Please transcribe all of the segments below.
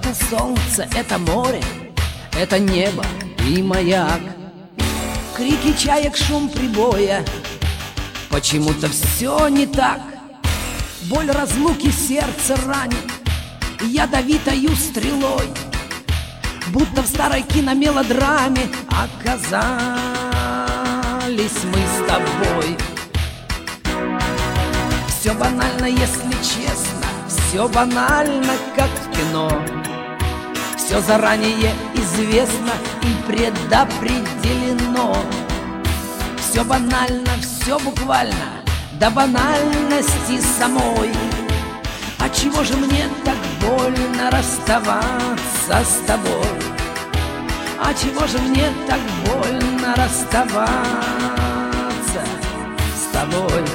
Это солнце, это море, это небо и маяк. Крики чаек, шум прибоя, почему-то все не так. Боль разлуки сердце ранит ядовитою стрелой, будто в старой киномелодраме оказались мы с тобой. Все банально, если честно, все банально, как в кино. Все заранее известно и предопределено. Все банально, все буквально, до банальности самой. А чего же мне так больно расставаться с тобой? А чего же мне так больно расставаться с тобой?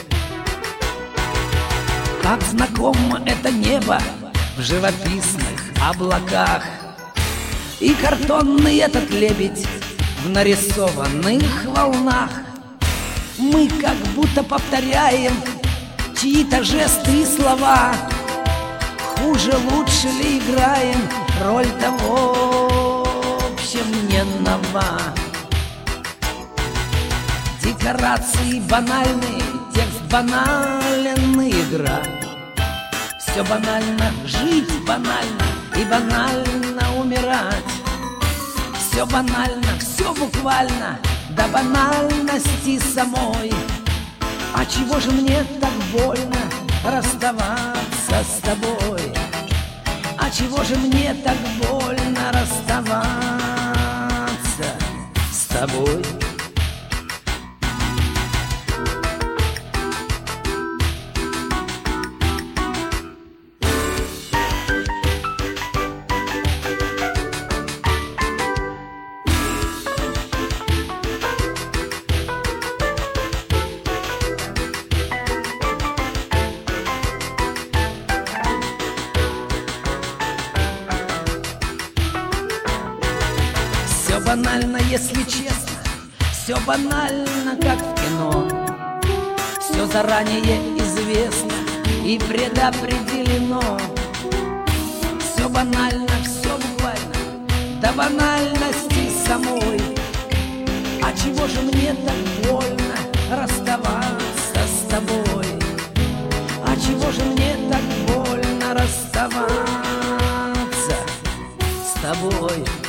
Как знакомо это небо в живописных облаках, и картонный этот лебедь в нарисованных волнах. Мы как будто повторяем чьи-то жесты и слова. Хуже, лучше ли играем, роль того в общем не нова. Декорации банальные, текст банален, игра. Все банально, жить банально и банально умирать. Все банально, все буквально, до банальности самой. А чего же мне так больно расставаться с тобой? А чего же мне так больно расставаться с тобой? Все банально, если честно, все банально, как в кино. Все заранее известно и предопределено. Все банально, все буквально, до банальности самой. А чего же мне так больно расставаться с тобой? А чего же мне так больно расставаться с тобой?